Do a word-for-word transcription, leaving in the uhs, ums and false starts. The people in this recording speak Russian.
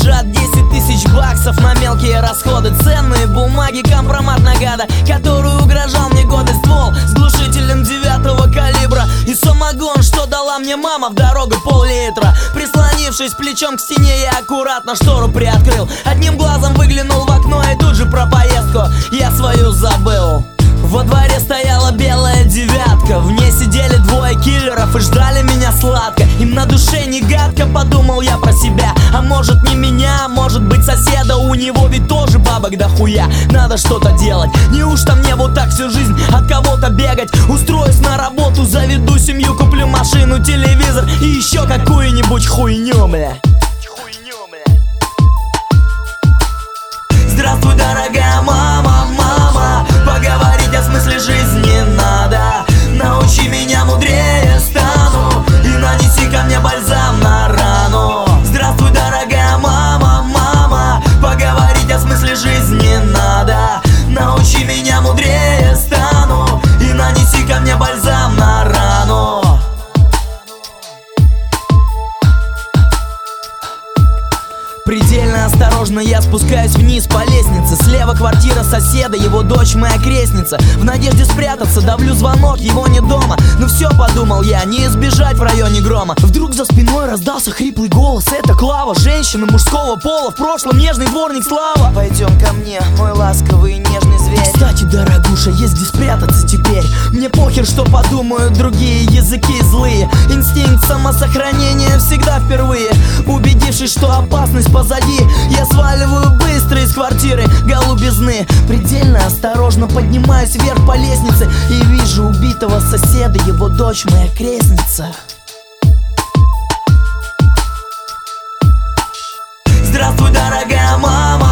лежат десять тысяч баксов на мелкие расходы. Ценные бумаги, компромат на гада, который угрожал мне годы. Ствол с глушителем девятого калибра и самогон, что дала мне мама в дорогу, пол-литра. Прислонившись плечом к стене, я аккуратно штору приоткрыл. Одним глазом выглянул в окно и тут же про поездку я свою забыл. Во дворе стояла белая девятка, в ней сидели двое киллеров и ждали меня сладко. Им на душе не гадко, подумал я про себя. А может не меня, может быть соседа, у него ведь тоже бабок дохуя. Надо что-то делать, неужто мне вот так всю жизнь от кого-то бегать? Устроюсь на работу, заведу семью, куплю машину, телевизор и еще какую-нибудь хуйню, бля. Здравствуй, дорогая мама, мама, поговорить о смысле жизни надо. Научи меня, мудрее стану, и нанеси ко мне бальзам на рану. Здравствуй, дорогая мама, мама, поговорить о смысле жизни надо. Научи меня, мудрее стану, и нанеси ко мне бальзам на рану. Предельно осторожно я спускаюсь вниз по лестнице. Слева квартира соседа, его дочь моя крестница. В надежде спрятаться давлю звонок, его не дома. Ну все, подумал я, не избежать в районе грома. Вдруг за спиной раздался хриплый голос. Это Клава, женщина мужского пола, в прошлом нежный дворник Слава. Пойдем ко мне, мой ласковый и нежный зверь. Кстати, дорогуша, есть где спрятаться теперь. Мне похер, что подумают другие, языки злые. Инстинкт самосохранения всегда впервые. Убедившись, что опасность позади, я сваливаю быстро из квартиры голубизны. Предельно осторожно поднимаюсь вверх по лестнице и вижу убитого соседа, его дочь моя крестница. Здравствуй, дорогая мама,